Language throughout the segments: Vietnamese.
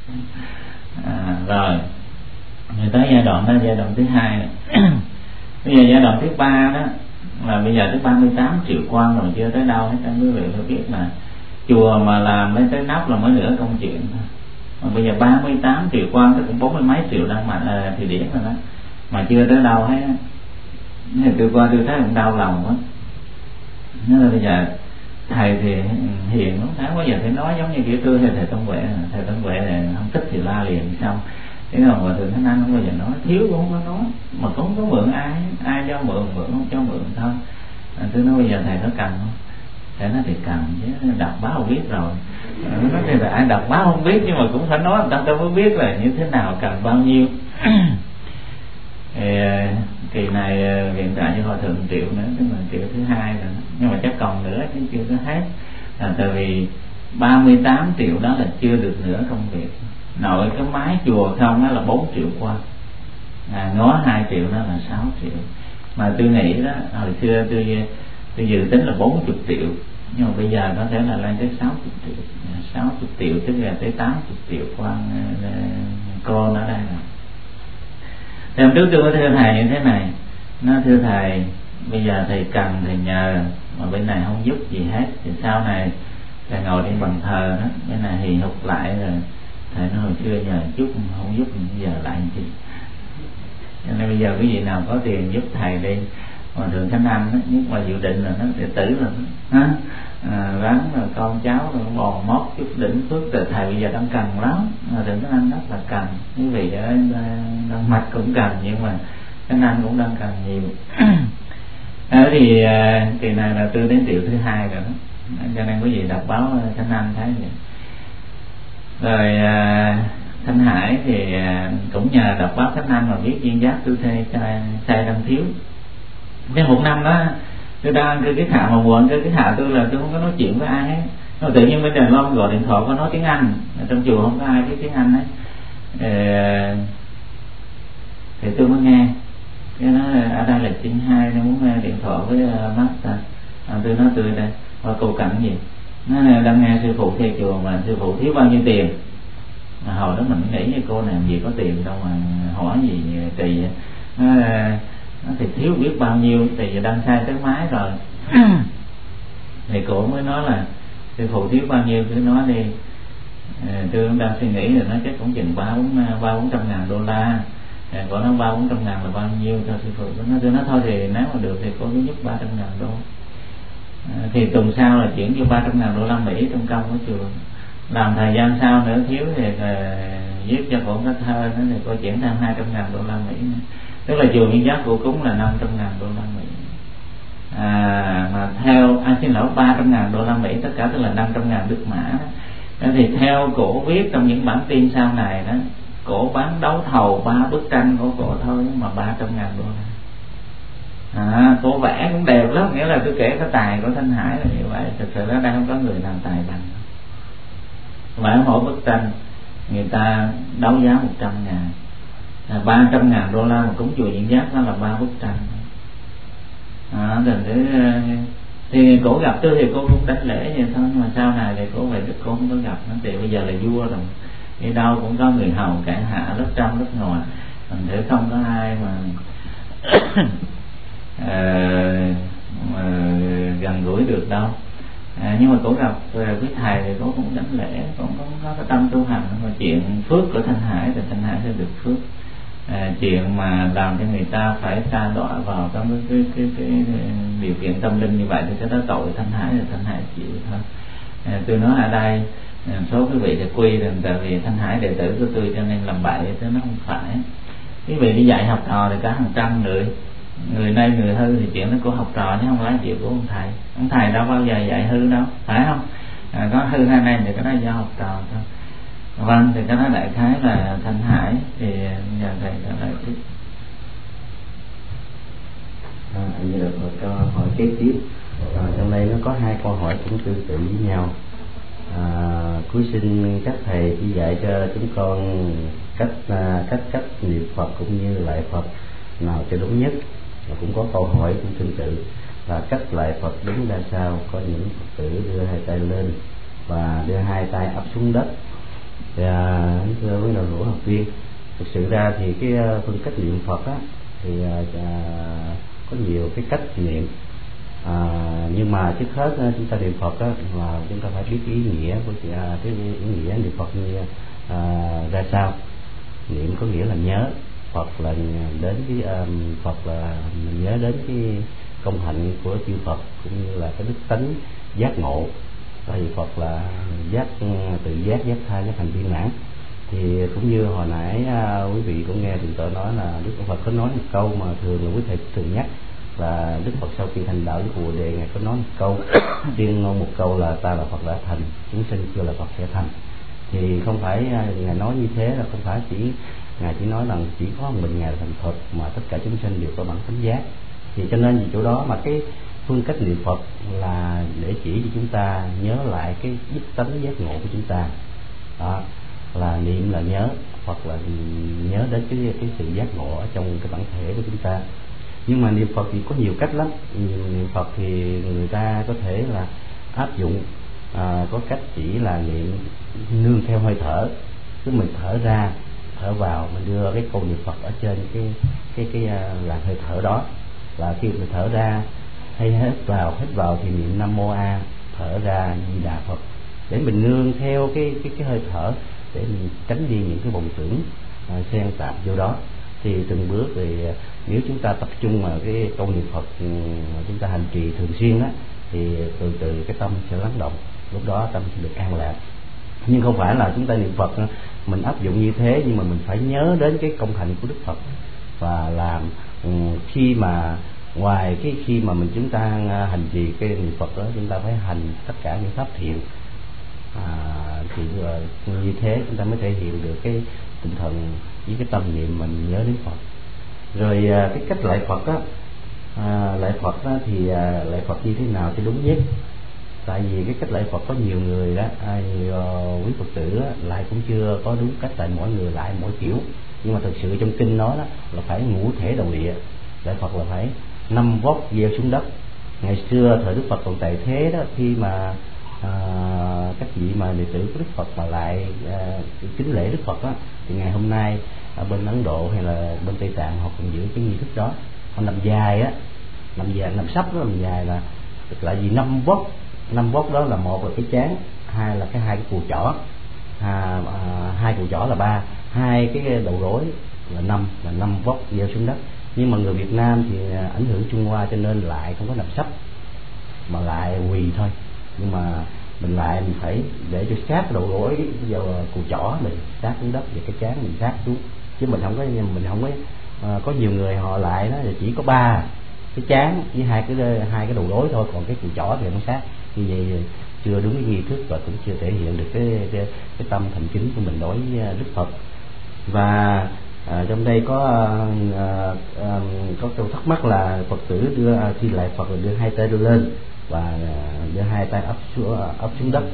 Rồi người tới giai đoạn đó, giai đoạn thứ hai này. Bây giờ giai đoạn thứ ba đó là bây giờ tới 38 triệu quan rồi, chưa tới đâu hết. Quý vị phải biết là chùa mà làm lấy tới nắp là mới nửa công chuyện thôi. Mà bây giờ 38 triệu quan tức cũng 40 mấy triệu đang mà thì điển rồi đó, mà chưa tới đâu hết. Tôi qua tôi thấy cũng đau lòng quá. Nên là bây giờ thầy thì hiền lắm, tháng bao giờ phải nói giống như kiểu tôi hay thầy Tông Huệ. Thầy Tông Huệ này không thích thì la liền xong. Thế là Hòa Thượng Thánh Anh không bao giờ nói, thiếu cũng không có nói, mà cũng không có mượn ai cho mượn không cho mượn thôi. Tôi nói bây giờ thầy có cần không? Thầy nói thì cần chứ, đọc báo không biết rồi. Nói thì là ai đọc báo không biết, nhưng mà cũng phải nói người ta mới biết là như thế nào, cần bao nhiêu. Thì kỳ này hiện tại cho Hòa Thượng triệu nữa, tức là triệu thứ hai rồi, nhưng mà chắc còn nữa chứ chưa có hết. Tại vì 38 triệu đó là chưa được nửa công việc. Nội cái mái chùa không đó là 4 triệu quan, ngó 2 triệu đó là 6 triệu. Mà tôi nghĩ đó, hồi xưa tôi dự tính là 40 triệu, nhưng mà bây giờ có thể là lên tới 60 triệu. 60 triệu tức là tới 80 triệu quan cô nó đây rồi. Thì hôm trước tôi có thưa thầy như thế này, nó thưa thầy bây giờ thầy cần thầy nhờ, mà bên này không giúp gì hết, thì sau này thầy ngồi trên bàn thờ đó, bên này hì hục lại rồi thầy nói hồi xưa nhờ chút không giúp, bây giờ lại gì. Cho nên bây giờ quý vị nào có tiền giúp thầy đi. Hòa Thượng Thánh Anh đó, nhất mà dự định là nó đệ tử rồi đó, ráng rồi con cháu rồi bò mót chút đỉnh phước, rồi thầy bây giờ đang cần lắm. Hòa Thượng Thánh Anh rất là cần, quý vị ở Đan Mạch cũng cần, nhưng mà Thánh Anh cũng đang cần nhiều. Thì kỳ này là tôi đến triệu thứ hai rồi đó, cho nên quý vị đọc báo Thánh Anh thấy vậy. Rồi Thanh Hải thì cũng nhờ đọc báo Thánh Anh mà viết duyên giác tư thê sai đang thiếu. Thế một năm đó tôi đang cái thạo mà buồn, cái thạo tôi là tôi không có nói chuyện với ai hết. Rồi tự nhiên bên Đài Loan gọi điện thoại có nói tiếng Anh, trong chùa không có ai biết tiếng Anh ấy. Thì tôi mới nghe, cái nói ở đây là Trinh Hai, nó muốn nghe điện thoại với Master. Tôi nói tôi đây, qua câu cảnh gì? Nó đang nghe sư phụ theo chùa mà sư phụ thiếu bao nhiêu tiền. Mà hồi đó mình nghĩ như cô này làm gì có tiền đâu mà hỏi gì kỳ. Nó thì thiếu biết bao nhiêu, thì đang sai tới mái rồi. Thì cổ mới nói là sư phụ thiếu bao nhiêu cứ nói đi. Tôi cũng đang suy nghĩ là nó chắc cũng chừng 300-400 ngàn đô la. Cổ nói 300-400 ngàn là bao nhiêu cho sư phụ. Tôi nói thôi thì nếu mà được thì cô cứ giúp 300 ngàn đô. Thì tuần sau là chuyển vô 300 ngàn đô la Mỹ trong công của chùa. Làm thời gian sau nữa thiếu thì viết cho cổ cái thơ nữa, thì cô chuyển thêm 200 ngàn đô la Mỹ nữa. Tức là chùa Nguyên Giác của cúng là 500 ngàn đô la Mỹ. Mà theo, xin lỗi, 300 ngàn đô la Mỹ, tất cả tức là 500 ngàn Đức Mã đó. Thì theo cổ viết trong những bản tin sau này đó, cổ bán đấu thầu 3 bức tranh của cổ thôi mà 300 ngàn đô la. Cổ vẽ cũng đẹp lắm, nghĩa là tôi kể cái tài của Thanh Hải là như vậy. Thực sự ở đây không có người làm tài bằng. Vẽ mỗi bức tranh người ta đấu giá 100 ngàn, 300 ngàn đô la mà cúng chùa Diễn Giác đó là 3 bức tranh. Thì cổ gặp tôi thì cô cũng đánh lễ vậy thôi, mà sau này thì cổ về cô không có gặp nó, thì bây giờ là vua rồi, đi đâu cũng có người hầu cản hạ lớp trong lớp ngoài, thành thử không có ai mà gần gũi được đâu. Nhưng mà cổ gặp quý thầy thì cổ cũng đánh lễ, cũng có cái tâm tu hành. Mà chuyện phước của Thanh Hải thì Thanh Hải sẽ được phước. Chuyện mà làm cho người ta phải sa đọa vào trong cái điều kiện tâm linh như vậy thì cái đó tội Thanh Hải là Thanh Hải chịu thôi. Tôi nói ở đây số quý vị thì quy rằng tại vì Thanh Hải đệ tử của tôi cho nên làm bậy, chứ nó không phải. Quý vị đi dạy học trò thì cả hàng trăm người này người hư thì chuyện đó của học trò chứ không phải chuyện của ông thầy. Ông thầy đâu bao giờ dạy hư đâu, phải không? Có hư hay này thì cái đó do học trò thôi. Vâng, thì cái đó đại khái là Thanh Hải. Thì giờ thầy trả lời tiếp. Như được một câu hỏi kế tiếp. Trong đây nó có 2 câu hỏi cũng tương tự với nhau. Cuối xin các thầy chỉ dạy cho chúng con cách niệm Phật cũng như lại Phật nào cho đúng nhất. Và cũng có câu hỏi cũng tương tự là cách lại Phật đúng ra sao. Có những Phật tử đưa 2 tay lên và đưa 2 tay ấp xuống đất, Thưa quý đạo hữu học viên, thực sự ra thì cái phương cách niệm Phật á thì có nhiều cái cách niệm, nhưng mà trước hết chúng ta niệm Phật á là chúng ta phải biết ý nghĩa của cái ý nghĩa niệm Phật như ra sao. Niệm có nghĩa là nhớ Phật, là đến cái Phật là mình nhớ đến cái công hạnh của chư Phật cũng như là cái đức tánh giác ngộ. Tại vì Phật là tự giác tha, giác hành viên mãn. Thì cũng như hồi nãy quý vị cũng nghe thượng tọa nói là Đức Phật có nói một câu mà thường là quý thầy thường nhắc, là Đức Phật sau khi thành đạo với Bồ Đề, ngài có nói một câu riêng một câu là ta là Phật đã thành, chúng sinh chưa là Phật sẽ thành. Thì không phải ngài nói như thế là không phải ngài chỉ nói rằng chỉ có mình ngài là thành Phật, mà tất cả chúng sinh đều có bản tánh giác. Thì cho nên vì chỗ đó mà cái phương cách niệm Phật là để chỉ cho chúng ta nhớ lại cái đức tánh giác ngộ của chúng ta. Đó là niệm là nhớ Phật, là nhớ đến cái sự giác ngộ ở trong cái bản thể của chúng ta. Nhưng mà niệm Phật thì có nhiều cách lắm. Niệm Phật thì người ta có thể là áp dụng có cách chỉ là niệm nương theo hơi thở, cứ mình thở ra thở vào, mình đưa cái câu niệm Phật ở trên cái làn hơi thở đó. Là khi mình thở ra hay hít vào thì niệm Nam Mô A, thở ra Di Đà Phật, để mình nương theo cái hơi thở để mình tránh đi những cái vọng tưởng xen tạp vô đó. Thì từng bước thì nếu chúng ta tập trung vào cái câu niệm Phật mà chúng ta hành trì thường xuyên á, thì từ từ cái tâm sẽ lắng động, lúc đó tâm sẽ được an lạc. Nhưng không phải là chúng ta niệm Phật mình áp dụng như thế, nhưng mà mình phải nhớ đến cái công hạnh của Đức Phật và làm khi mà ngoài khi mà chúng ta hành trì cái niệm Phật đó, chúng ta phải hành tất cả những pháp thiện. Thì như thế chúng ta mới thể hiện được cái tinh thần với cái tâm niệm mình nhớ đến Phật. Rồi cái cách lại Phật á, lại Phật á thì lại Phật như thế nào thì đúng nhất. Tại vì cái cách lại Phật có nhiều người đó, nhiều quý Phật tử á, lại cũng chưa có đúng cách, tại mỗi người lại mỗi kiểu. Nhưng mà thực sự trong kinh nói đó là phải ngũ thể đầu địa. Lại Phật là phải 5 vóc gieo xuống đất. Ngày xưa thời Đức Phật còn tại thế đó, khi mà các vị mà đệ tử của Đức Phật mà lại kính lễ Đức Phật á, thì ngày hôm nay ở bên Ấn Độ hay là bên Tây Tạng họ còn giữ cái nghi thức đó. Họ nằm dài á, nằm sấp đó, nằm dài là vì 5 vóc. 5 vóc đó là một là cái trán, hai là hai cái cùi chỏ, hai cùi chỏ là 3, hai cái đầu gối là 5 vóc gieo xuống đất. Nhưng mà người Việt Nam thì ảnh hưởng Trung Hoa cho nên lại không có nằm sấp mà lại quỳ thôi. Nhưng mà mình phải để cho sát đầu gối vào cùi chỏ mình sát xuống đất, và cái trán mình sát xuống, chứ mình không có nhiều người họ lại đó là chỉ có 3 cái trán với hai cái đầu gối thôi, còn cái cùi chỏ thì không sát. Như vậy chưa đúng cái nghi thức và cũng chưa thể hiện được cái tâm thành kính của mình đối với Đức Phật. Và trong đây có câu thắc mắc là Phật tử khi lại Phật là đưa hai tay đưa lên và đưa hai tay ấp xuống đất.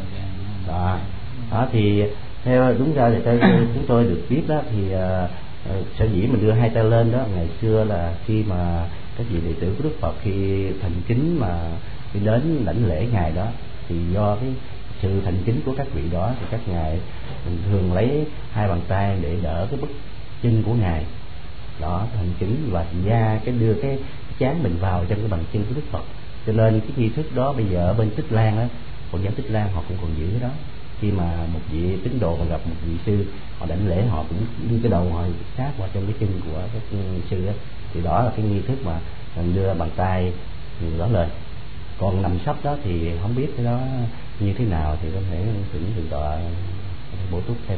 Đó thì theo đúng ra thì theo chúng tôi được biết đó, thì sở dĩ mình đưa hai tay lên đó, ngày xưa là khi mà các vị đệ tử của Đức Phật khi thành kính mà khi đến đảnh lễ ngài đó, thì do cái sự thành kính của các vị đó thì các ngài thường lấy hai bàn tay để đỡ cái bức chân của ngài đó, thành kính, và đưa cái trán mình vào trong cái bàn chân của Đức Phật. Cho nên cái nghi thức đó bây giờ ở bên Tích Lan á, Phật giáo Tích Lan họ cũng còn giữ cái đó. Khi mà một vị tín đồ mà gặp một vị sư, họ đảnh lễ họ cũng đưa cái đầu họ sát vào trong cái chân của các sư á, thì đó là cái nghi thức mà mình đưa bàn tay đó lên. Còn nằm sấp đó thì không biết cái đó như thế nào, thì có thể thỉnh thượng tọa bổ túc thêm.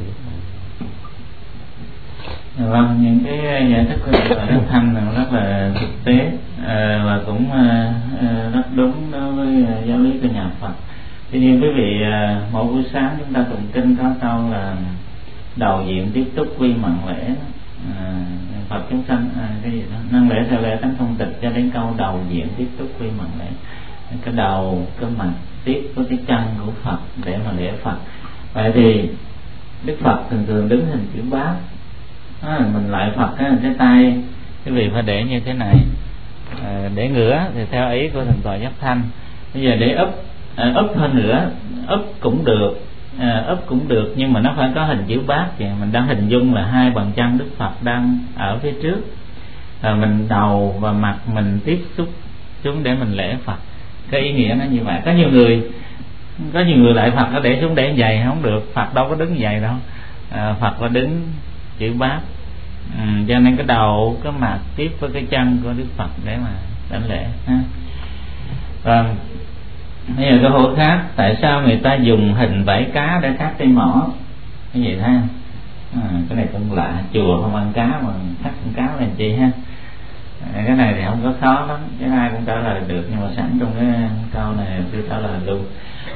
Vâng, những cái giải thích của Đức Thanh rất là thực tế và cũng rất đúng đối với giáo lý của nhà Phật. Tuy nhiên quý vị, mỗi buổi sáng chúng ta tụng kinh có câu là đầu diện tiếp túc quy mặn lễ, Phật chúng sanh cái gì đó năng lễ theo lễ tánh phong tịch, cho đến câu đầu diện tiếp túc quy mặn lễ. Cái đầu cái mặt tiếp với cái chân của Phật để mà lễ Phật. Vậy thì Đức Phật thường đứng hình chữ bát. Mình lại Phật cái tay quý vị phải để như thế này, để ngửa thì theo ý của thượng tọa Giác Thanh. Bây giờ để úp hơn nữa, úp cũng được, úp cũng được, nhưng mà nó phải có hình chữ bát vậy. Mình đang hình dung là hai bàn chân Đức Phật đang ở phía trước, rồi mình đầu và mặt mình tiếp xúc xuống để mình lễ Phật. Cái ý nghĩa nó như vậy. Có nhiều người lại Phật nó để xuống để vậy không được, Phật đâu có đứng vậy đâu. Phật là đứng chữ bát, cho nên cái đầu cái mặt tiếp với cái chân của Đức Phật để mà đảnh lễ ha. Vâng. Bây giờ câu hỏi khác, tại sao người ta dùng hình vảy cá để thắt trên mỏ? Cái gì thấy không? Cái này cũng lạ, chùa không ăn cá mà thắt con cá làm chi ha? Cái này thì không có khó lắm, cái ai cũng trả lời được, nhưng mà sẵn trong cái câu này tôi trả lời luôn.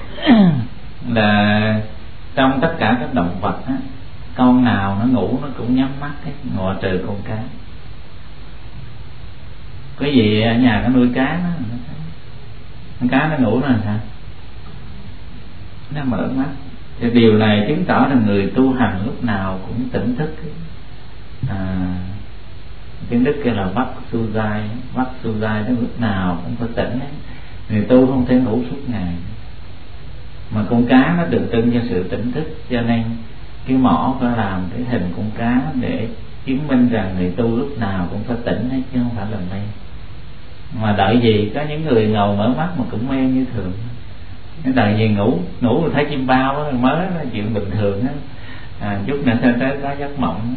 Là trong tất cả các động vật á, con nào nó ngủ nó cũng nhắm mắt ấy, ngoại trừ con cá. Cái gì ở nhà nó nuôi cá nó con cá nó ngủ nó làm sao? Nó mở mắt. Thì điều này chứng tỏ là người tu hành lúc nào cũng tỉnh thức. Tiếng Đức kia là vắt su dai, nó lúc nào cũng có tỉnh ấy. Người tu không thể ngủ suốt ngày. Mà con cá nó tượng trưng cho sự tỉnh thức, cho nên cái mỏ phải làm cái hình con cá để chứng minh rằng người tu lúc nào cũng có tỉnh ấy, chứ không phải là mê. Mà đợi gì có những người ngầu mở mắt mà cũng mê như thường. Cái đợi gì ngủ rồi thấy chim bao đó, mới là chuyện bình thường á. Chút nữa tới có giấc mộng.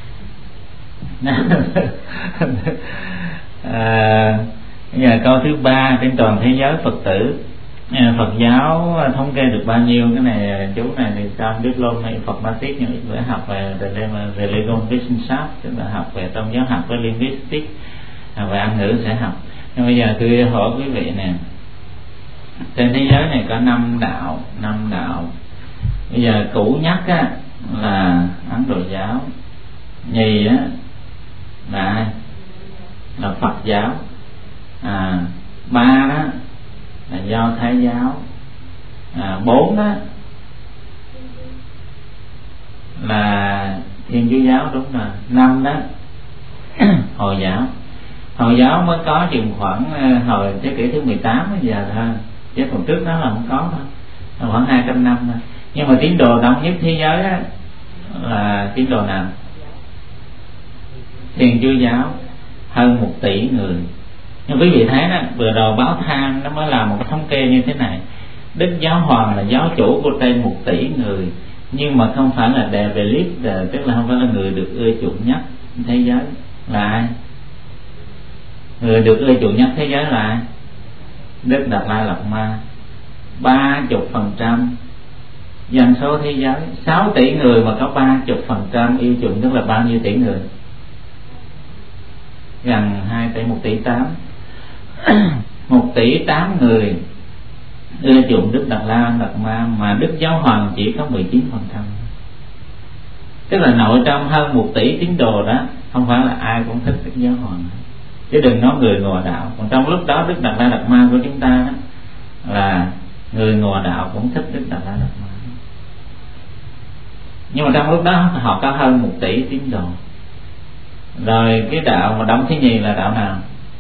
Bây giờ câu thứ 3, trên toàn thế giới Phật tử Phật giáo thống kê được bao nhiêu? Cái này chú này thì trong diploma hay Phật Baptist, nhưng phải học về Religion Wissenschaft, tức là học về tôn giáo học với linguistics, về Anh ngữ sẽ học. Nhưng bây giờ tôi hỏi quý vị nè, trên thế giới này có 5 đạo. Bây giờ cũ nhất á là Ấn Độ giáo, nhì á là Phật giáo, 3 đó là Do Thái giáo, 4 đó là Thiên Chúa giáo, đúng rồi. 5 đó Hồi giáo. Hồi giáo mới có chừng khoảng hồi thế kỷ thứ 18 bây giờ thôi, chứ còn trước đó là không có thôi, khoảng 200 năm thôi. Nhưng mà tín đồ đông nhất thế giới á là tín đồ nào? Thiên Chúa giáo, hơn 1 tỷ người. Nhưng quý vị thấy đó, vừa rồi báo Tham nó mới làm một cái thống kê như thế này. Đức Giáo Hoàng là giáo chủ của trên 1 tỷ người, nhưng mà không phải là the believed, tức là không phải là người được ưa chuộng nhất thế giới. Là ai? Người được ưa chuộng nhất thế giới là ai? Đức Đạt Lai Lạt Ma. 30% dân số thế giới, 6 tỷ người mà có 30% yêu chuộng, tức là bao nhiêu tỷ người? Gần 2 tỷ, 1 tỷ 8. 1 tỷ 8 người ưa chuộng Đức Đạt Lai Lạt Ma, mà Đức Giáo Hoàng chỉ có 19%. Tức là nội trong hơn 1 tỷ tín đồ đó, không phải là ai cũng thích Đức Giáo Hoàng, chứ đừng nói người ngồi đạo. Còn trong lúc đó Đức Đạt Lai Lạt Ma của chúng ta đó, là người ngồi đạo cũng thích Đức Đạt Lai Lạt Ma. Nhưng mà trong lúc đó họ có hơn 1 tỷ tín đồ. Rồi cái đạo mà đông thứ nhì là đạo nào?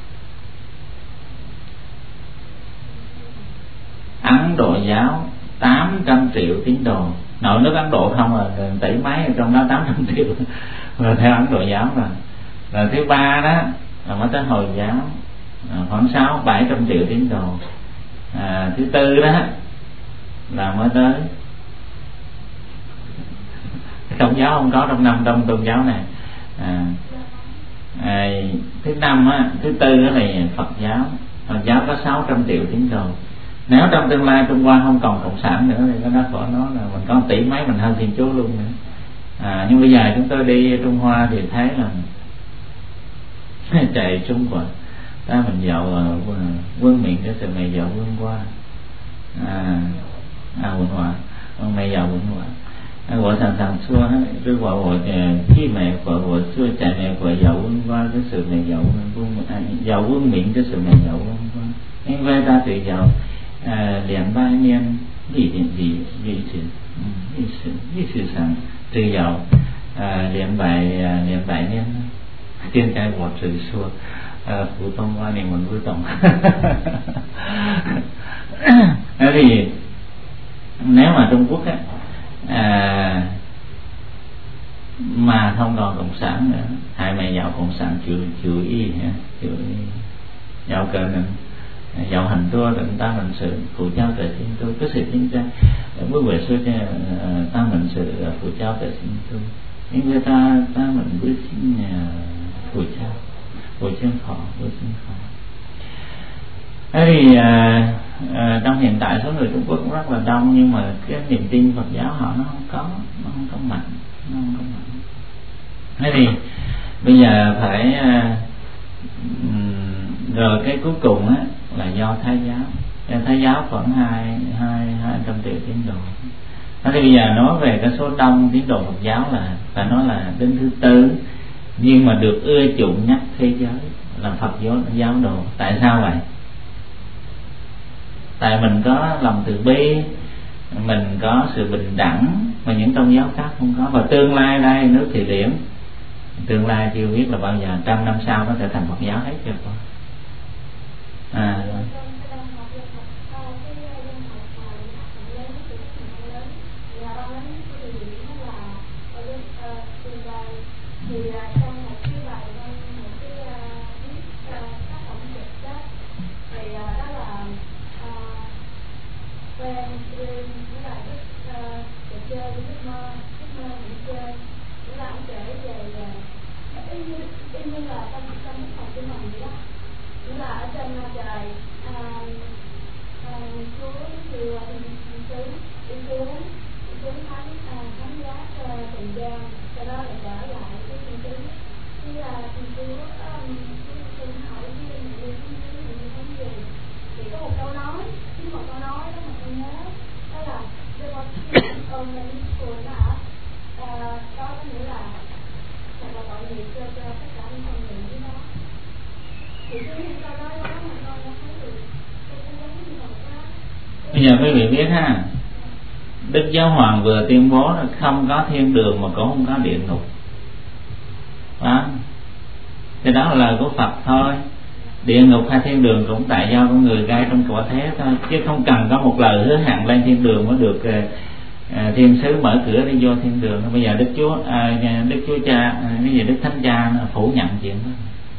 Ấn Độ giáo, 800 triệu tín đồ. Nội nước Ấn Độ không là tỷ mấy, trong đó 800 triệu là theo Ấn Độ giáo rồi. Rồi thứ 3 đó là mới tới Hồi giáo, khoảng 600-700 triệu tín đồ. Thứ 4 đó là mới tới Công giáo, không có trong 5 tôn giáo này. Thứ 5 á, thứ 4 đó là Phật giáo. Phật giáo có 600 triệu tín đồ. Nếu trong tương lai Trung Hoa không còn cộng sản nữa thì nó khỏi nói là mình có 1 tỷ mấy, mình hơn Thiên Chúa luôn nữa. Nhưng bây giờ chúng tôi đi Trung Hoa thì thấy là chạy Trung Quốc ta mình dạo vương miệng cái sự mày dạo vương qua quận hòa mày dạo quận hòa. Gọi thằng xua tôi gọi khi mẹ gọi xua chạy mẹ gọi dạo quân qua cái sự mẹ dạo quân miệng cái sự mẹ dạo quân qua. Anh về ta tự dạo liền 3 niên gì sự sáng tự dạo liền bài niên tiên cái một sự xua phú tông qua này một phú tông. Thế thì nếu mà Trung Quốc á, mà không còn cộng sản nữa. Hai mẹ giáo cộng sản chịu y giáo cờ nên giáo hành tua định ta mình sự phụ trao trời sinh tu cái sự chính trang với về xưa ta mình sự phụ trao trời sinh tu nhưng người ta mình với xin phụ trao phụ chân khó với sinh khó. Thế thì trong hiện tại số người Trung Quốc cũng rất là đông, nhưng mà cái niềm tin Phật giáo họ nó không có mạnh. Thế thì bây giờ phải rồi cái cuối cùng á là do Thái giáo. Thái giáo khoảng 200 triệu tín đồ. Thế thì bây giờ nói về cái số đông tín đồ Phật giáo là phải nói là đứng thứ tư, nhưng mà được ưa chuộng nhất thế giới là Phật giáo đồ. Tại sao vậy? Tại mình có lòng từ bi, mình có sự bình đẳng mà những tôn giáo khác không có. Và tương lai đây nước Thụy Điển, tương lai chưa biết là bao giờ, 100 năm sau nó sẽ thành Phật giáo hết chưa con. Bây giờ quý vị biết ha, Đức Giáo Hoàng vừa tuyên bố là không có thiên đường mà cũng không có địa ngục. Đó. Thì đó là lời của Phật thôi. Địa ngục hay thiên đường cũng tại do con người gây trong quả thế thôi, chứ không cần có một lời hứa hẹn lên thiên đường mới được thiên sứ mở cửa đi vô thiên đường. Bây giờ Đức Chúa Cha, cái gì Đức Thánh Cha phủ nhận chuyện đó.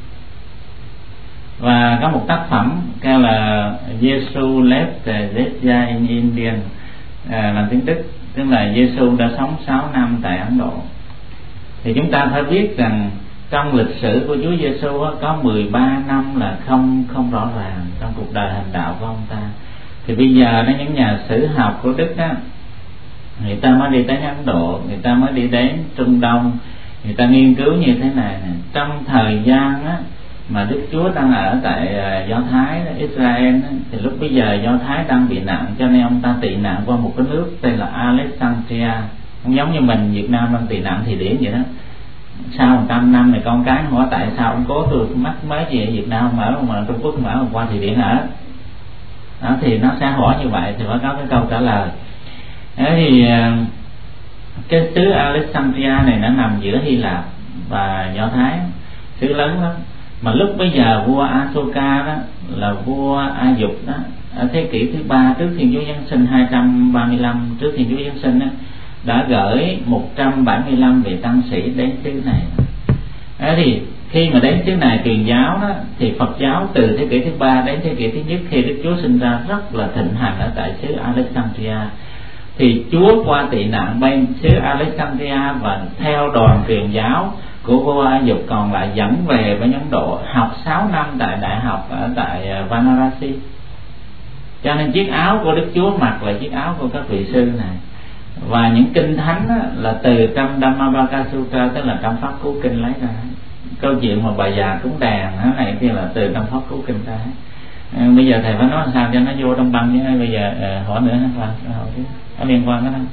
Và có một tác phẩm kêu là Jesus left Desya in Indian, bằng tiếng Đức, tức là Giêsu đã sống 6 năm tại Ấn Độ. Thì chúng ta phải biết rằng trong lịch sử của Chúa Giêsu có 13 năm là không rõ ràng trong cuộc đời hành đạo của ông ta. Thì bây giờ đó, những nhà sử học của Đức á, người ta mới đi tới Ấn Độ, người ta mới đi đến Trung Đông, người ta nghiên cứu như thế này. Trong thời gian á mà Đức Chúa đang ở tại Do Thái, Israel, thì lúc bây giờ Do Thái đang bị nạn, cho nên ông ta tị nạn qua một cái nước tên là Alexandria. Không giống như mình Việt Nam đang tị nạn Thụy Điển vậy đó. Sau 100 năm này con cái hỏi tại sao ông cố tôi mắc mới gì ở Việt Nam mở mà Trung Quốc mở qua Thụy Điển ở đó, thì nó sẽ hỏi như vậy thì phải có cái câu trả lời. Thế thì cái xứ Alexandria này nó nằm giữa Hy Lạp và Do Thái, xứ lớn lắm. Mà lúc bây giờ vua Asoka đó là vua A Dục đó, ở thế kỷ thứ 3 trước Thiên Chúa Giáng sinh, 235 trước Thiên Chúa Giáng sinh đó, đã gửi 175 vị tăng sĩ đến xứ này. Thế thì khi mà đến xứ này truyền giáo đó, thì Phật giáo từ thế kỷ thứ 3 đến thế kỷ thứ nhất khi Đức Chúa sinh ra rất là thịnh hành ở tại xứ Alexandria. Thì Chúa qua tị nạn bên xứ Alexandria và theo đoàn truyền giáo của vua A Dục còn lại dẫn về bên Ấn Độ, học 6 năm tại đại học ở tại Varanasi. Cho nên chiếc áo của Đức Chúa mặc là chiếc áo của các vị sư này. Và những kinh thánh là từ trong Dhammavaka Sutra, tức là trong Pháp Cú Kinh lấy ra. Câu chuyện mà bà già cúng đèn này kia là từ trong Pháp Cú Kinh ra. Bây giờ thầy phải nói sao cho nó vô trong băng chứ. Bây giờ hỏi nữa ha, có liên quan cái đó.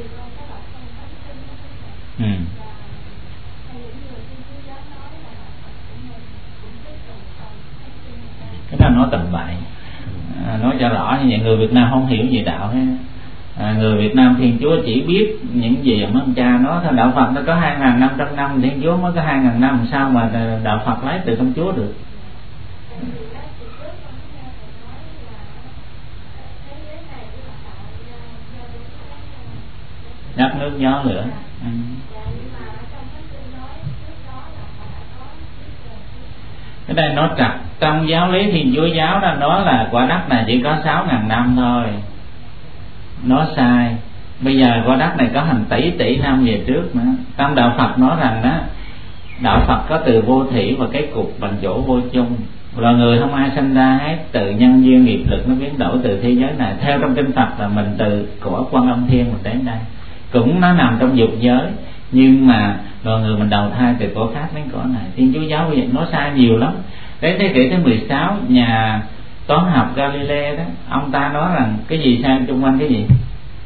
Cái đó nói tầm bậy, nói cho rõ như vậy. Người Việt Nam không hiểu gì đạo hết. Người Việt Nam Thiên Chúa chỉ biết những gì mà ông cha nói thôi. Đạo Phật nó có 2.500 năm, Thiên Chúa mới có 2.000 năm, sao mà đạo Phật lấy từ trong Chúa được? nước gió lửa. Cái này nó trật. Trong giáo lý Thiên Chúa giáo đó, nó là quả đất này chỉ có 6.000 năm thôi. Nó sai. Bây giờ quả đất này có hàng tỷ năm về trước nữa. Trong đạo Phật nói rằng đó, đạo Phật có từ vô thủy và cái cục bằng chỗ vô chung. Loài người không ai sinh ra hết, từ nhân duyên nghiệp lực nó biến đổi từ thế giới này. Theo trong kinh Phật là mình từ cõi Quan Âm Thiên mình đến đây, cũng nó nằm trong dục giới, nhưng mà loài người mình đầu thai từ cõi khác đến cõi này. Thiên Chúa giáo bây giờ nó sai nhiều lắm. Đến thế kỷ thứ 16, nhà toán học Galileo đó, ông ta nói rằng cái gì sai xung quanh cái gì?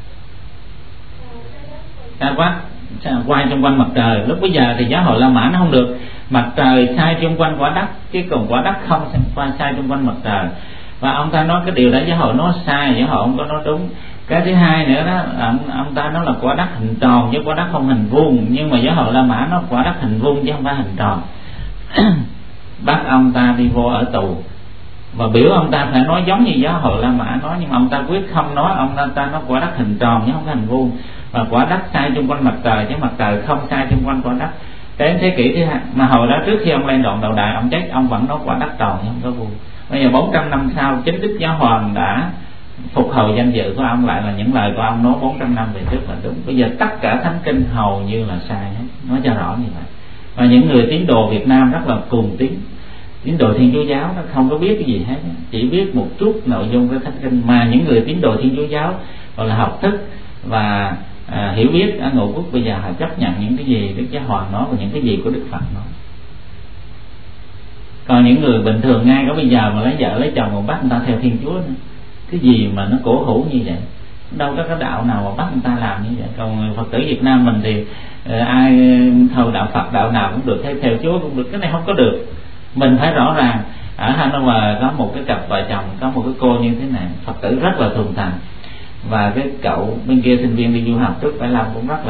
Sai quá, quay xung quanh mặt trời. Lúc bây giờ thì giáo hội La Mã nó không được, mặt trời sai xung quanh quả đất, chứ còn quả đất không sai xung quanh mặt trời. Và ông ta nói cái điều đó giáo hội nó sai, giáo hội không có nói đúng. Cái thứ hai nữa đó, ông ta nói là quả đất hình tròn chứ quả đất không hình vuông, nhưng mà giáo hội La Mã nó quả đất hình vuông chứ không phải hình tròn. Bắt ông ta đi vô ở tù và biểu ông ta phải nói giống như giáo hội La Mã nói, nhưng mà ông ta quyết không nói. Ông ta nói quả đất hình tròn chứ không phải hình vuông, và quả đất sai xung quanh mặt trời chứ mặt trời không sai xung quanh quả đất. Đến thế kỷ thứ hai, mà hồi đó trước khi ông lên đoạn đầu đài ông chết, ông vẫn nói quả đất tròn chứ không có vuông. Bây giờ 400 năm sau, chính Đức Giáo Hoàng đã phục hồi danh dự của ông lại là những lời của ông nói 400 năm về trước là đúng. Bây giờ tất cả thánh kinh hầu như là sai hết, nói cho rõ như vậy. Và những người tín đồ Việt Nam rất là cuồng tín. Tín đồ Thiên Chúa giáo nó không có biết cái gì hết, chỉ biết một chút nội dung của thánh kinh. Mà những người tín đồ Thiên Chúa giáo gọi là học thức và hiểu biết ở Ngũ Quốc, bây giờ họ chấp nhận những cái gì Đức Giáo Hoàng nói và những cái gì của Đức Phật nói. Còn những người bình thường ngay cả bây giờ mà lấy vợ lấy chồng mà bắt người ta theo Thiên Chúa nữa, cái gì mà nó cổ hủ như vậy, đâu có cái đạo nào mà bắt người ta làm như vậy. Còn Phật tử Việt Nam mình thì ai theo đạo Phật đạo nào cũng được, theo Chúa cũng được, cái này không có được. Mình phải rõ ràng. Ở Hanover có một cái cặp vợ chồng, có một cái cô như thế này, Phật tử rất là thuần thành, và cái cậu bên kia sinh viên đi du học trước 75 cũng rất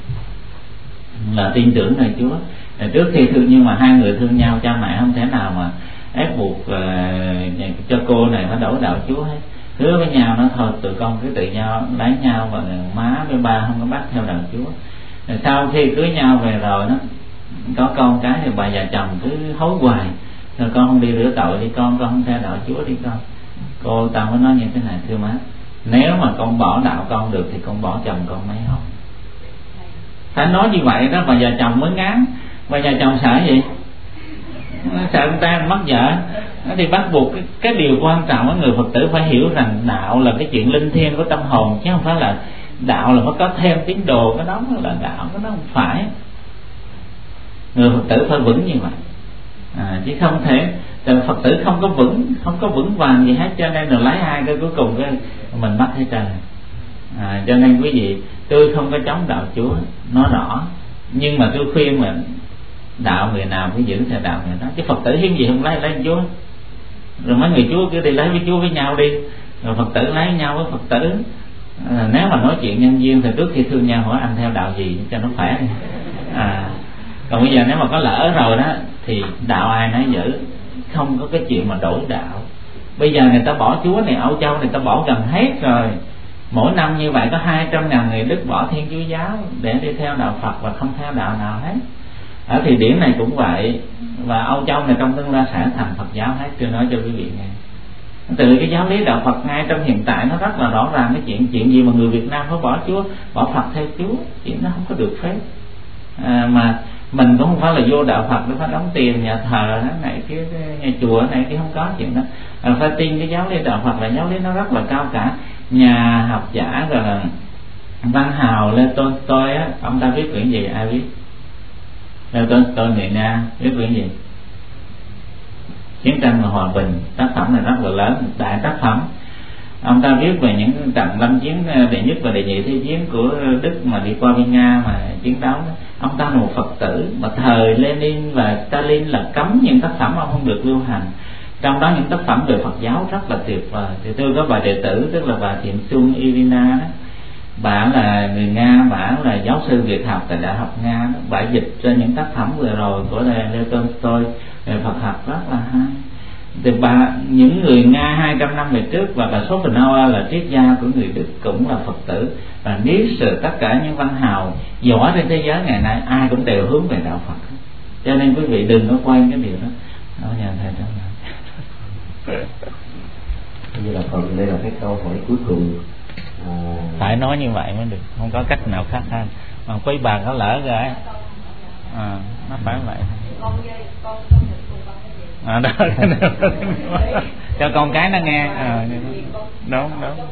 là tin tưởng nơi Chúa. Trước khi thương, nhưng mà hai người thương nhau, cha mẹ không thể nào mà ép buộc cho cô này phải đổi đạo Chúa hết. Hứa với nhau nó thôi tụi con cứ tự nhau lấy nhau, và má với ba không có bắt theo đạo Chúa. Sau khi cưới nhau về rồi nó có con cái thì bà già chồng cứ hối hoài, rồi con không đi rửa tội đi con không theo đạo Chúa đi con. Cô ta mới nói như thế này: thưa má, nếu mà con bỏ đạo con được thì con bỏ chồng con mấy hôm. Phải nói như vậy đó, bà già chồng mới ngán. Bà già chồng sợ gì? Sợ người ta mất vợ. Thì bắt buộc cái điều quan trọng của người Phật tử phải hiểu rằng đạo là cái chuyện linh thiêng của tâm hồn, chứ không phải là đạo là phải có thêm tín đồ, cái đó là đạo, cái đó không phải. Người Phật tử phải vững như vậy, chứ không thể Phật tử không có vững vàng gì hết, cho nên là lấy ai cái cuối cùng cái mình mất hết trơn. Cho nên quý vị, tôi không có chống đạo Chúa, nói rõ, nhưng mà tôi khuyên là đạo người nào phải giữ theo đạo người đó, chứ Phật tử hiếm gì không lấy Chúa. Rồi mấy người Chúa cứ đi lấy với Chúa với nhau đi, rồi Phật tử lấy nhau với Phật tử. Nếu mà nói chuyện nhân duyên thì trước khi thương nhau hỏi anh theo đạo gì cho nó khỏe đi. Còn bây giờ nếu mà có lỡ rồi đó thì đạo ai nấy giữ, không có cái chuyện mà đổi đạo. Bây giờ người ta bỏ Chúa này, Âu Châu người ta bỏ gần hết rồi. Mỗi năm như vậy có 200.000 người Đức bỏ Thiên Chúa giáo để đi theo đạo Phật và không theo đạo nào hết. Ở Thụy Điển này cũng vậy, và Âu Châu này trong tương lai sẽ thành Phật giáo hết. Tôi nói cho quý vị nghe, từ cái giáo lý đạo Phật ngay trong hiện tại nó rất là rõ ràng. Cái chuyện gì mà người Việt Nam phải bỏ Chúa, bỏ Phật theo Chúa, chuyện nó không có được phép. Mà mình cũng không phải là vô đạo Phật để phải đóng tiền nhà thờ này cái nhà chùa này, cái không có chuyện đó. Phải tin cái giáo lý đạo Phật là giáo lý nó rất là cao cả. Nhà học giả rồi là Văn Hào Lê Tolstoy á, ông ta viết quyển gì ai biết? Lê Tolstoy người Nga viết quyển gì? Chiến tranh và hòa bình. Tác phẩm này rất là lớn, đại tác phẩm. Ông ta viết về những trận lâm chiến đệ nhất và đệ nhị thế chiến của Đức mà đi qua bên Nga mà chiến đấu đó. Ông ta là một Phật tử, mà thời Lenin và Stalin là cấm những tác phẩm ông không được lưu hành. Trong đó những tác phẩm về Phật giáo rất là tuyệt vời. Thì tôi có bà đệ tử, tức là bà Thiện Xuân Irina đó. Bà là người Nga, bà là giáo sư Việt học tại Đại học Nga đó. Bà dịch cho những tác phẩm vừa rồi của Leo Tolstoy về Phật học rất là hay. Thì những người Nga 200 năm về trước và cả Schopenhauer là triết gia của người Đức cũng là Phật tử, và Nietzsche, tất cả những văn hào giỏi trên thế giới ngày nay ai cũng đều hướng về đạo Phật. Cho nên quý vị đừng có quên cái điều đó. Đó, nhà thầy đó là như là phần đây là cái câu hỏi cuối cùng. Phải nói như vậy mới được, không có cách nào khác hơn. Mà quý bà có lỡ rồi, nó phải vậy. Đó, cho con cái nó nghe. Đúng.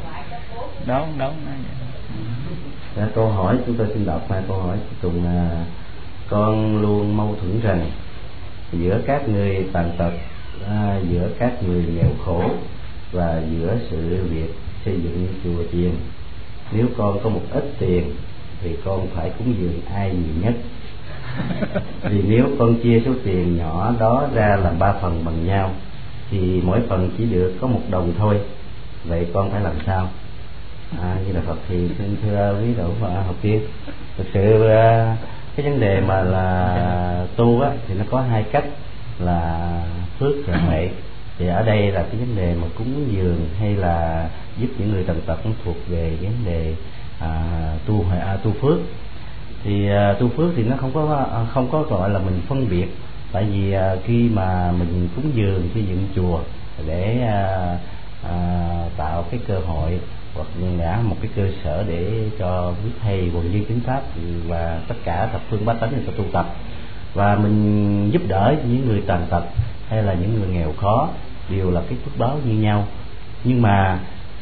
Câu hỏi chúng tôi xin đọc câu hỏi cuối cùng. Con luôn mâu thuẫn rằng giữa các người tàn tật, giữa các người nghèo khổ và giữa sự việc xây dựng chùa chiền. Nếu con có một ít tiền thì con phải cúng dường ai nhiều nhất? Vì nếu con chia số tiền nhỏ đó ra làm 3 phần bằng nhau thì mỗi phần chỉ được có 1 đồng thôi. Vậy con phải làm sao? Như là Phật thì xin thưa quý đạo và học viên, thực sự cái vấn đề mà là tu á, thì nó có 2 cách là phước và huệ. Thì ở đây là cái vấn đề mà cúng dường hay là giúp những người tàn tật cũng thuộc về vấn đề tu phước. Thì tu phước thì nó không có gọi là mình phân biệt, tại vì khi mà mình cúng dường xây dựng chùa để tạo cái cơ hội hoặc là một cái cơ sở để cho quý thầy quần viên chính pháp và tất cả thập phương bát tánh người ta tu tập, và mình giúp đỡ những người tàn tật hay là những người nghèo khó đều là cái phước báo như nhau. Nhưng mà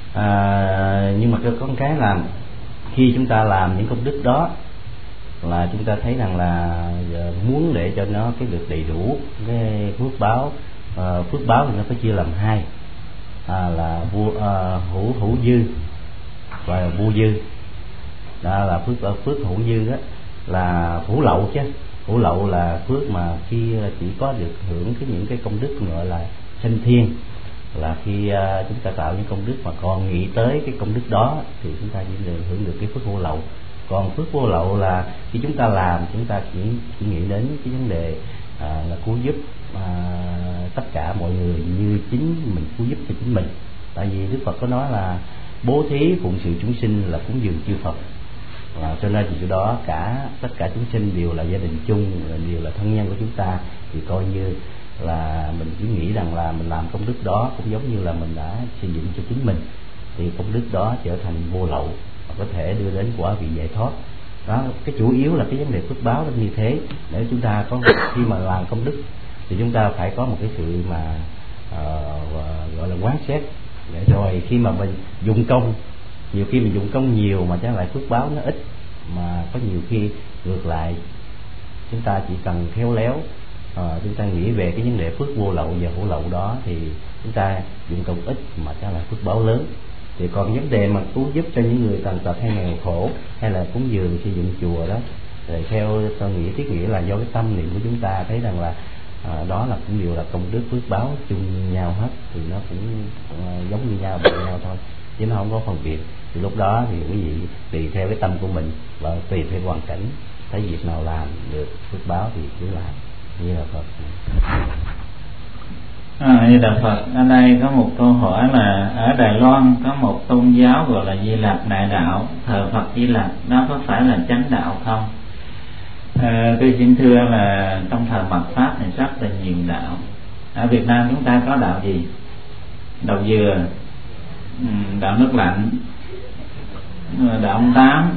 có cái làm khi chúng ta làm những công đức đó là chúng ta thấy rằng là muốn để cho nó cái được đầy đủ cái phước báo. Phước báo thì nó có chia làm 2, là hữu dư và vô dư. Đó là phước hữu dư đó là hữu lậu, chứ hữu lậu là phước mà khi chỉ có được hưởng những cái công đức gọi là sanh thiên, là khi chúng ta tạo những công đức mà còn nghĩ tới cái công đức đó thì chúng ta chỉ hưởng được cái phước hữu lậu. Còn phước vô lậu là khi chúng ta làm, chúng ta chỉ nghĩ đến cái vấn đề là cứu giúp tất cả mọi người như chính mình cứu giúp cho chính mình. Tại vì Đức Phật có nói là bố thí phụng sự chúng sinh là cúng dường chư Phật, cho nên thì chỗ đó tất cả chúng sinh đều là gia đình chung, đều là thân nhân của chúng ta, thì coi như là mình chỉ nghĩ rằng là mình làm công đức đó cũng giống như là mình đã xây dựng cho chính mình, thì công đức đó trở thành vô lậu và có thể đưa đến quả vị giải thoát. Đó, cái chủ yếu là cái vấn đề phước báo nó như thế. Để chúng ta có khi mà làm công đức thì chúng ta phải có một cái sự mà gọi là quán xét, để rồi khi mà mình dụng công, nhiều khi mình dụng công nhiều mà trái lại phước báo nó ít, mà có nhiều khi ngược lại chúng ta chỉ cần khéo léo chúng ta nghĩ về cái vấn đề phước vô lậu và hữu lậu đó thì chúng ta dụng công ít mà trái lại phước báo lớn. Thì còn vấn đề mà cứu giúp cho những người tàn tật hay nghèo khổ hay là cúng dường xây dựng chùa đó, rồi theo tôi nghĩ thiết nghĩ là do cái tâm niệm của chúng ta thấy rằng là đó là cũng đều là công đức phước báo chung nhau hết, thì nó cũng giống như nhau bằng nhau thôi, chứ nó không có phân biệt. Thì lúc đó thì quý vị tùy theo cái tâm của mình và tùy theo hoàn cảnh, thấy việc nào làm được phước báo thì cứ làm. Như là Phật. Như Đạo Phật, ở đây có một câu hỏi là ở Đài Loan có một tôn giáo gọi là Di Lặc Đại Đạo, thờ Phật Di Lặc, đó có phải là chánh đạo không? Tôi xin thưa là trong thời mạt Pháp thì rất là nhiều đạo. Ở Việt Nam chúng ta có đạo gì? Đạo Dừa, đạo Nước Lạnh, đạo Ông Tám,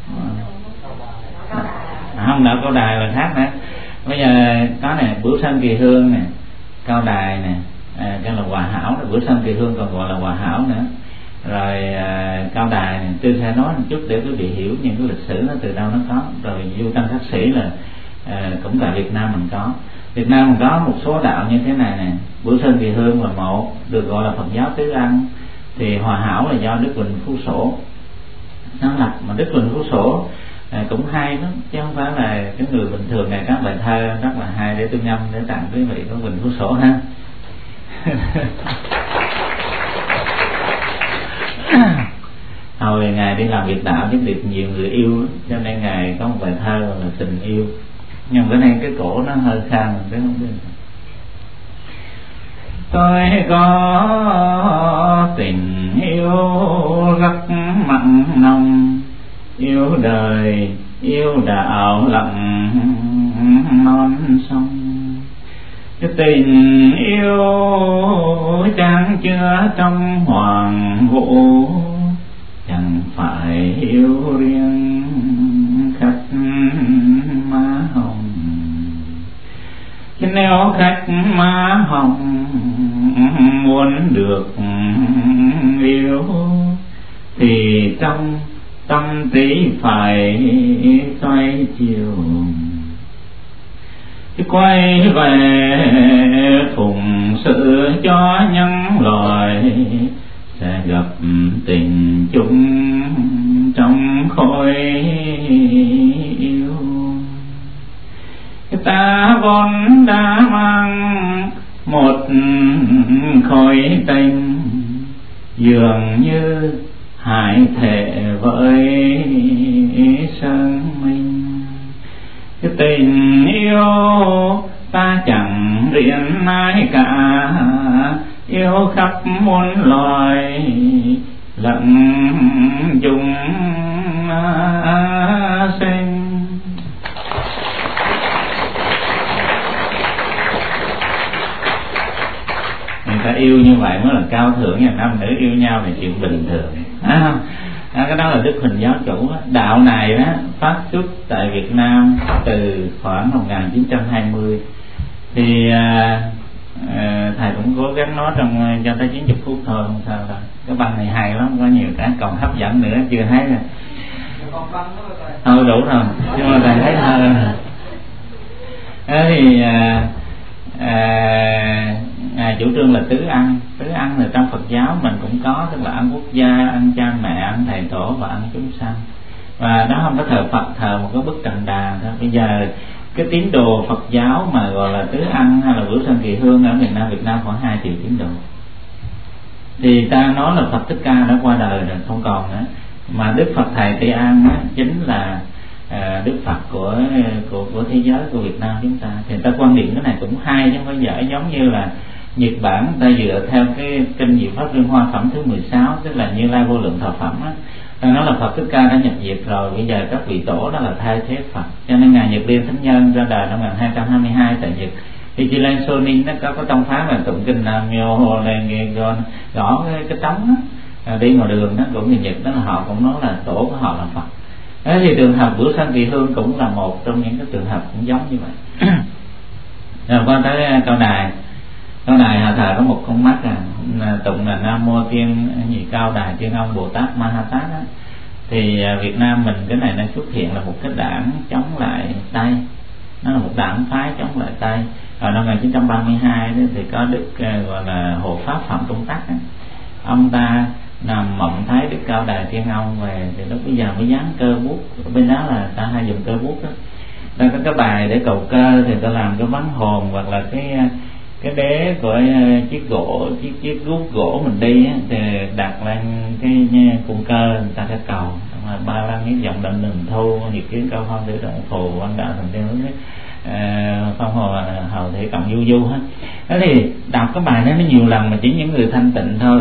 không, đạo Cao Đài là khác nữa. Bây giờ có này Bửu Sơn Kỳ Hương nè, Cao Đài nè, cái là Hòa Hảo, Bửu Sơn Kỳ Hương còn gọi là Hòa Hảo nữa. Rồi Cao Đài này, tôi sẽ nói một chút để quý vị hiểu những cái lịch sử nó từ đâu nó có. Rồi Du Tăng Khắc Sĩ là cũng tại Việt Nam mình có. Việt Nam mình có một số đạo như thế này nè. Bửu Sơn Kỳ Hương là một, được gọi là Phật giáo Tứ Ân. Thì Hòa Hảo là do Đức Huỳnh Phú Sổ sáng lập, mà Đức Huỳnh Phú Sổ cũng hay lắm, chứ không phải là cái người bình thường này. Các bài thơ rất là hay để tôi ngâm để tặng quý vị của Huỳnh Phú Sổ ha. Hồi Ngài đi làm việc đạo chứ được nhiều người yêu, cho nên Ngài có một bài thơ là Tình Yêu, nhưng bữa nay cái cổ nó hơi khang, mình không biết. tôi có tình yêu rất mặn nồng, yêu đời yêu đạo lặng non sông. Cái tình yêu chan chứa trong hoàng vũ, chẳng phải yêu riêng khách má hồng. Chứ nếu khách má hồng muốn được yêu, thì trong tâm trí phải xoay chiều. Chứ quay về phụng sự cho nhân loại, sẽ gặp tình chung trong khối yêu. Ta vốn đã mang một khối tình, dường như hải thể với生命. Cái tình yêu ta chẳng riêng ai cả, yêu khắp muôn loài lẫn chúng sinh. Người ta yêu như vậy mới là cao thượng, nhà nam nữ yêu nhau là chuyện bình thường. Cái đó là Đức Huỳnh giáo chủ. Đạo này đó phát xuất tại Việt Nam từ khoảng 1920. Thì thầy cũng cố gắng nói trong cho tới 90 phút thôi, không sao đâu. Cái băng này hay lắm, có nhiều cái còn hấp dẫn nữa chưa thấy rồi. Thôi đủ rồi, nhưng mà thầy thấy hơn. Thì Ngài chủ trương là tứ ăn. Tứ ăn là trong Phật giáo mình cũng có, tức là ăn quốc gia, ăn cha mẹ, ăn thầy tổ và ăn chúng sanh. Và đó không có thờ Phật, thờ một cái bức tượng đà thôi. Bây giờ cái tín đồ Phật giáo mà gọi là tứ ăn hay là Bửu Sơn Kỳ Hương ở Việt Nam khoảng 2 triệu tín đồ. Thì ta nói là Phật Thích Ca đã qua đời rồi, không còn nữa. Mà Đức Phật Thầy Tây An chính là Đức Phật của thế giới, của Việt Nam chúng ta. Thì ta quan điểm cái này cũng hay chứ không phải dở. Giống như là Nhật Bản ta dựa theo cái kinh Diệu Pháp Liên Hoa phẩm thứ 16, tức là Như Lai Vô Lượng Thọ Phẩm á. Ta nói là Phật Thích Ca đã nhập diệt rồi, bây giờ các vị tổ đó là thay thế Phật. Cho nên Ngài Nhật Liên Thánh Nhân ra đời năm 1222 tại Nhật. Thì chị Lan Sonin nó có tông pháp là tụng kinh Nam Mô Hồ Lên gõ cái trống á, đi ngoài đường đó của người Nhật đó, là họ cũng nói là tổ của họ là Phật. Thế thì trường hợp Bửu Sơn Kỳ Hương cũng là một trong những cái trường hợp cũng giống như vậy. Rồi qua tới câu đài. Câu đài họ thờ có một con mắt tụng là Nam Mô Tiên gì Cao Đài Tiên Ông Bồ Tát Ma Ha Tát á. Thì Việt Nam mình cái này nó xuất hiện là một cái đảng chống lại Tây, nó là một đảng phái chống lại Tây. Ở năm 1932 đó, thì có Đức gọi là Hộ Pháp Phạm Công Tắc á. Ông ta nằm mộng thấy Đức Cao Đài Tiên Ông về, thì lúc bây giờ mới dán cơ bút. Bên đó là ta hay dùng cơ bút đó. Ta có cái bài để cầu cơ thì ta làm cái bắn hồn, hoặc là cái đế của chiếc gỗ, chiếc guốc gỗ mình đi á, thì đặt lên cái cung cơ, người ta sẽ cầu. Ba lăng những dòng đậm đừng thu, nhiệt kiến cao phong tử động phù, văn đạo thành tiên hướng phong hồ hầu thể cộng du du hết. Thế thì đọc cái bài đó nó nhiều lần mà chỉ những người thanh tịnh thôi.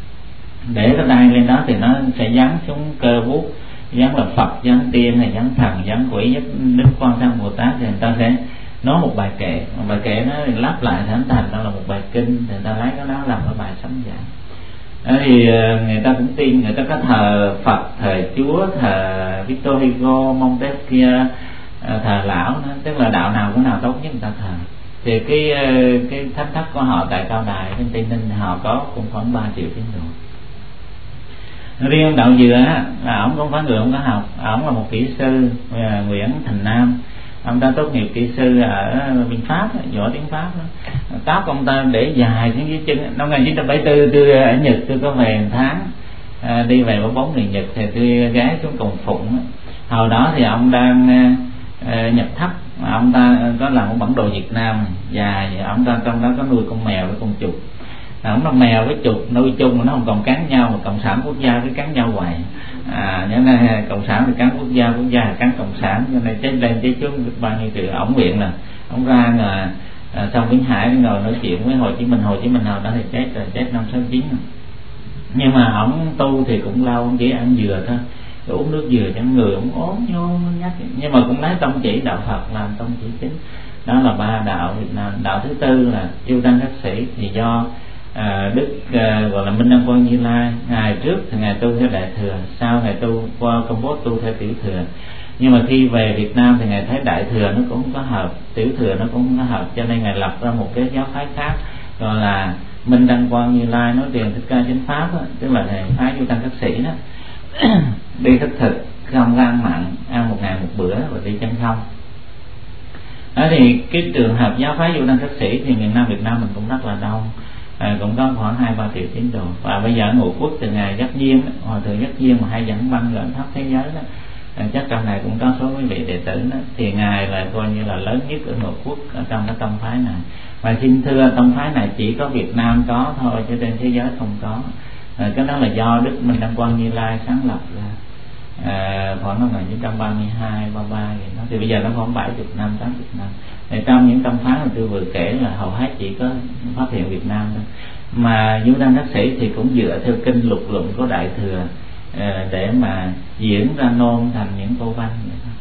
Để cái đai lên đó thì nó sẽ dán xuống cơ bút, dán là Phật, dán tiên, hay dán thần, dán quỷ, dán Đức Quan Thế Bồ Tát, thì người ta sẽ nói một bài kệ. Một bài kệ nó lắp lại thành đó là một bài kinh, thì người ta lấy cái đó làm cái bài sấm giảng. Thì người ta cũng tin, người ta có thờ Phật, thờ Chúa, thờ Victor Hugo, Montesquieu, thờ lão đó. Tức là đạo nào cũng nào tốt nhất người ta thờ. Thì cái thánh thất của họ tại Cao Đài trên Tây Ninh họ có cũng khoảng 3 triệu tín đồ. Riêng đạo Dừa á, là ổng cũng phải người không có học, ổng là một kỹ sư Nguyễn Thành Nam. Ông ta tốt nghiệp kỹ sư ở bên Pháp, giỏi tiếng Pháp đó. Tóc ông ta để dài xuống dưới chân. Năm 1974 tôi ở Nhật, tôi có về 1 tháng, đi về với 4 người Nhật, thì tôi ghé xuống Cồn Phụng. Hồi đó thì ông đang nhập thấp, ông ta có làm một bản đồ Việt Nam dài, ông ta trong đó có nuôi con mèo với con chuột. Ông là mèo với chuột nuôi chung mà nó không còn cắn nhau, mà cộng sản quốc gia cứ cắn nhau hoài. Nên là cộng sản thì cắn quốc gia thì cắn cộng sản, cho nên chết lên chết xuống bao nhiêu triệu. Ổng nguyện là ông ra là Xong Vĩnh Hải ngồi nói chuyện với Hồ Chí Minh hồi đó thì chết rồi, chết năm 69 rồi. Nhưng mà ổng tu thì cũng lâu, ổng chỉ ăn dừa thôi, uống nước dừa cho người ổng ốm nhô nhắc, nhưng mà cũng lấy tông chỉ đạo Phật làm tông chỉ chính. Đó là ba đạo Việt Nam. Đạo thứ tư là Chư Tăng Các Sĩ, thì do Đức gọi là Minh Đăng Quang Như Lai, ngày trước thì ngài tu theo Đại Thừa, sau ngài tu qua Campuchia tu theo Tiểu Thừa. Nhưng mà khi về Việt Nam thì ngài thấy Đại Thừa nó cũng không có hợp, Tiểu Thừa nó cũng không có hợp, cho nên ngài lập ra một cái giáo phái khác gọi là Minh Đăng Quang Như Lai, nói tiền Thích Ca Chánh Pháp đó, tức là thầy phái Chư Tăng Các Sĩ đó. Đi khất thực, không có ăn mặn, ăn một ngày một bữa và đi chân không. Đó thì cái trường hợp giáo phái Chư Tăng Các Sĩ thì miền Nam Việt Nam mình cũng rất là đông, cũng có khoảng 2-3 triệu tín đồ. Và bây giờ ở Ngũ Quốc từ ngài Giác Viên, Hòa thượng Giác Viên mà hay dẫn băng rộng khắp thế giới đó, chắc trong này cũng có số quý vị đệ tử đó, thì ngài là coi như là lớn nhất ở Ngũ Quốc ở trong cái tông phái này. Và xin thưa, tông phái này chỉ có Việt Nam có thôi, chứ trên thế giới không có. Cái đó là do Đức Minh Đăng Quang Như Lai sáng lập ra khoảng năm 1932, 33 vậy đó. Thì bây giờ nó khoảng 70 năm, 80 năm. Thì trong những tông phái mà tôi vừa kể là hầu hết chỉ có phát hiện Việt Nam thôi. Mà Chư Tăng Các Sĩ thì cũng dựa theo kinh lục luận của Đại Thừa để mà diễn ra nôn thành những câu văn vậy đó.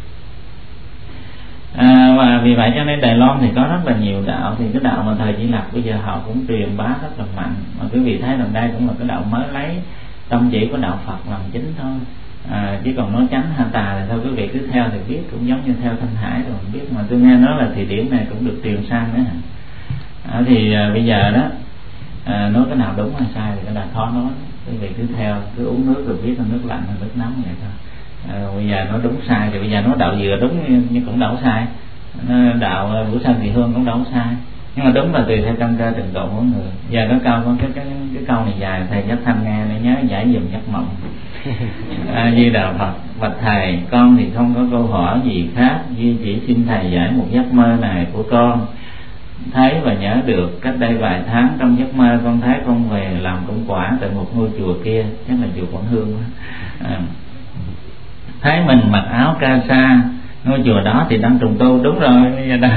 Và vì vậy cho nên Đài Loan thì có rất là nhiều đạo. Thì cái đạo mà thời Di Lặc bây giờ họ cũng truyền bá rất là mạnh. Mà quý vị thấy rằng đây cũng là cái đạo mới lấy tông chỉ của đạo Phật làm chính thôi. Chứ còn nói chánh hay tà thì thôi quý vị cứ theo thì biết, cũng giống như theo Thanh Hải rồi biết. Mà tôi nghe nói là thị điển này cũng được truyền sang nữa. Thì bây giờ đó nói cái nào đúng hay sai thì cái là khó nói. Quý vị cứ theo, cứ uống nước rồi biết là nước lạnh hay nước nóng vậy thôi. Bây giờ nó đúng sai thì bây giờ nó đạo dừa đúng nhưng cũng đâu sai, đạo Vũ Sanh Thị Hương cũng đâu sai, nhưng mà đúng là tùy theo căn cơ trình độ mỗi người. Giờ nó câu con cái câu này dài, thầy Giác Thanh nghe để nhớ giải dùm giấc mộng. Di Đà Phật, bạch thầy, con thì không có câu hỏi gì khác, duy chỉ xin thầy giải một giấc mơ này của con. Thấy và nhớ được cách đây vài tháng trong giấc mơ con thấy con về làm công quả tại một ngôi chùa kia, chắc là chùa Quảng Hương đó. Thấy mình mặc áo ca sa, ngôi chùa đó thì đang trùng tu, đúng rồi.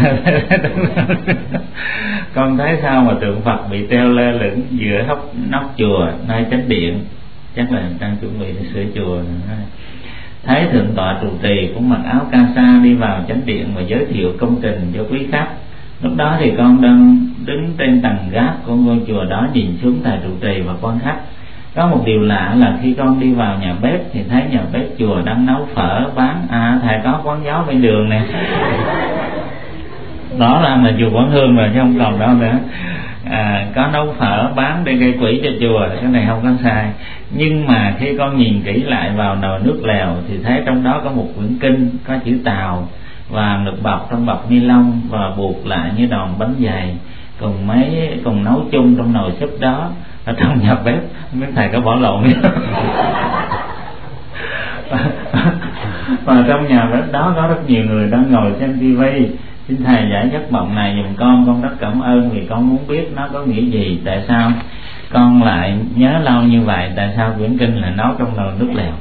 Con thấy sao mà tượng Phật bị treo lơ lửng giữa nóc chùa nơi chánh điện, chắc là đang chuẩn bị để sửa chùa. Thấy thượng tọa trụ trì cũng mặc áo ca sa đi vào chánh điện và giới thiệu công trình cho quý khách. Lúc đó thì con đang đứng trên tầng gác của ngôi chùa đó, nhìn xuống thầy trụ trì và quan khách. Có một điều lạ là khi con đi vào nhà bếp thì thấy nhà bếp chùa đang nấu phở bán. Thầy có quán giáo bên đường nè. Đó là chùa Quảng Hương rồi chứ không còn đâu nữa. Có nấu phở bán để gây quỹ cho chùa, cái này không có sai. Nhưng mà khi con nhìn kỹ lại vào nồi nước lèo thì thấy trong đó có một quyển kinh có chữ Tàu và được bọc trong bọc ni lông và buộc lại như đòn bánh dày, cùng nấu chung trong nồi súp đó ở trong nhà bếp. Mấy thầy có bỏ lộn và trong nhà bếp đó có rất nhiều người đang ngồi xem tivi. Xin thầy giải giấc mộng này giùm con rất cảm ơn vì con muốn biết nó có nghĩa gì, tại sao con lại nhớ lâu như vậy, tại sao quyển kinh lại nấu trong nồi nước lèo.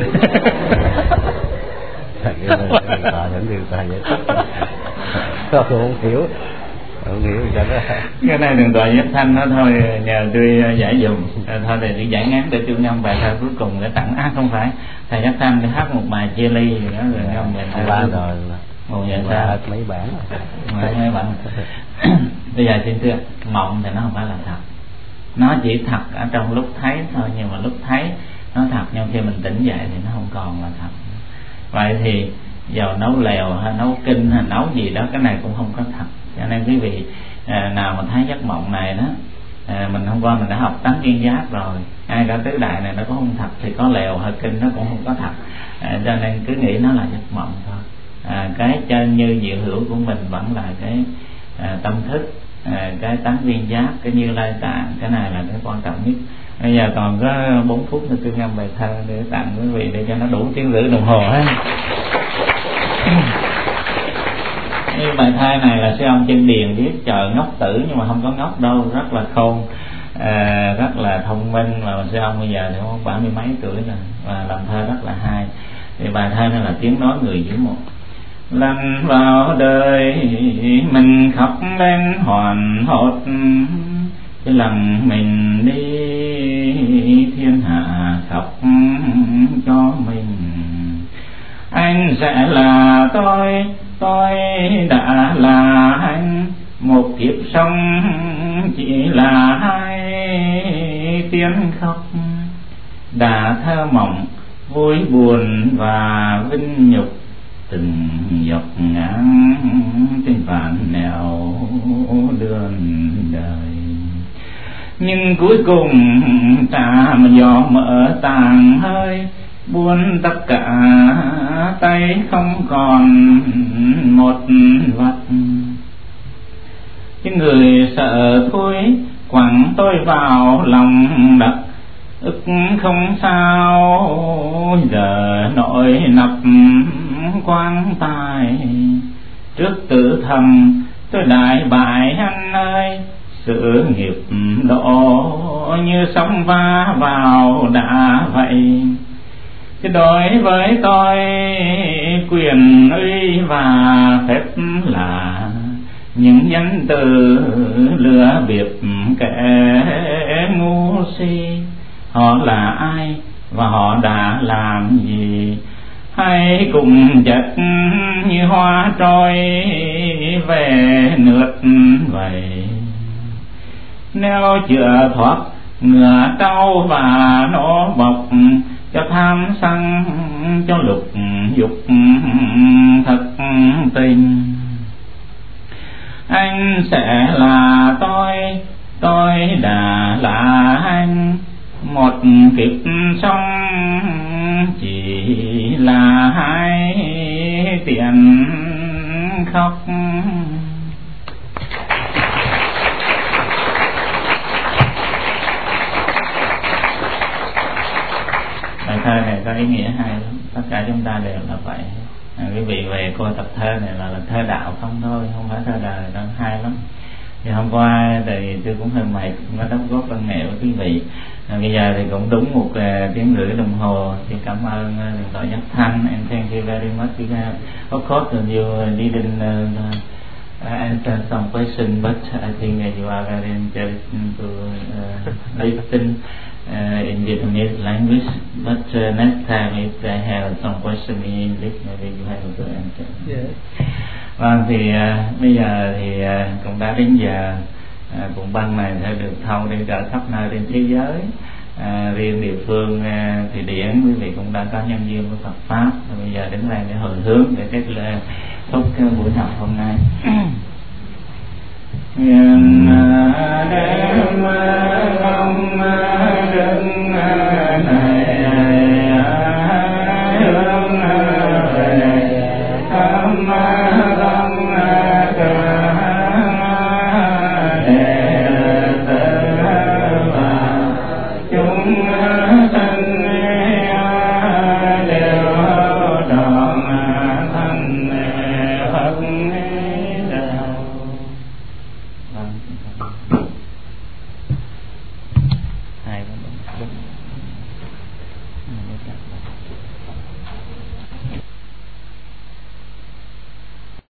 Không hiểu cho nó. Cái này đừng gọi Giác Thanh nó thôi, nhờ tôi giải dùm. Thôi thì tôi giải ngắn để tôi ngâm bài thơ cuối cùng để tặng. Không phải, thầy Giác Thanh thì hát một bài chia ly gì đó rồi ngâm bài thơ. Ba rồi. Một giờ sao? Mấy bản. Mấy bản. Bây giờ xin thưa, mộng thì nó không phải là thật. Nó chỉ thật ở trong lúc thấy thôi, nhưng mà lúc thấy nó thật, nhưng khi mình tỉnh dậy thì nó không còn là thật. Vậy thì dầu nấu lèo hay nấu kinh hay nấu gì đó, cái này cũng không có thật. Cho nên quý vị nào mà thấy giấc mộng này đó, mình hôm qua mình đã học tánh duyên giác rồi, ai cả tứ đại này nó cũng không thật thì có lèo hay kinh nó cũng không có thật. Cho nên cứ nghĩ nó là giấc mộng thôi. Cái chân như diệu hữu của mình vẫn là cái tâm thức, cái tánh duyên giác, cái Như Lai Tạng, cái này là cái quan trọng nhất. Bây giờ còn có 4 phút nữa tôi ngâm bài thơ để tặng quý vị để cho nó đủ tiếng rưỡi đồng hồ hết. Cái bài thơ này là sư ông Chân Điền viết, trời ngốc tử nhưng mà không có ngốc đâu, rất là khôn, rất là thông minh. Mà sư ông bây giờ thì không khoảng 20 mấy tuổi rồi và làm thơ rất là hay. Thì bài thơ này là tiếng nói người dưới một. lăn vào đời mình khóc lên hoàn hốt, cái lần mình đi thiên hạ khóc cho mình. Anh sẽ là tôi đã là anh, một kiếp sống chỉ là hai tiếng khóc. Đã thơ mộng vui buồn và vinh nhục, từng dọc ngang trên vạn nẻo đường đời. Nhưng cuối cùng ta mà gió mở tàn hơi, buông tất cả tay không còn một vật. Cái người sợ thôi quẳng tôi vào lòng đất, ức không sao giờ nỗi nập quan tài. Trước tử thầm tôi đại bại anh ơi, sự nghiệp độ như sóng va vào đã vậy. Chứ đối với tôi quyền uy và phép là những danh từ lừa bịp kẻ ngu si. Họ là ai và họ đã làm gì? Hãy cùng chất như hoa trôi về nước vậy. Nếu chưa thoát ngựa trâu và nó bọc, cho tham sân cho lục dục thật tình. Anh sẽ là tôi đã là anh, một kiếp sống chỉ là hai tiền khóc. Bài thơ này có ý nghĩa hay lắm, tất cả chúng ta đều là vậy. Quý vị về coi tập thơ này là thơ đạo không thôi, không phải thơ đời đâu, hay lắm. Thì hôm qua thì tôi cũng hơi mệt, cũng có đóng góp văn nghệ với quý vị. Bây giờ thì cũng đúng 1 tiếng rưỡi đồng hồ. Thì cảm ơn Thượng tọa Nhất Thanh, and thank you very much. Of course you didn't answer some question, but I think that you are very interesting to listen in Vietnamese language. But next time if I have some question in English, maybe you have to answer. Yes. Vâng, thì bây giờ thì cũng đã đến giờ cuộn băng này sẽ được thâu đi ra khắp nơi trên thế giới. Riêng địa phương Thụy Điển quý vị cũng đã có nhân duyên với Phật pháp, bây giờ đến đây để hồi hướng để kết thúc cái buổi học hôm nay. Nguyện đem lòng đức này hướng về thăm Phật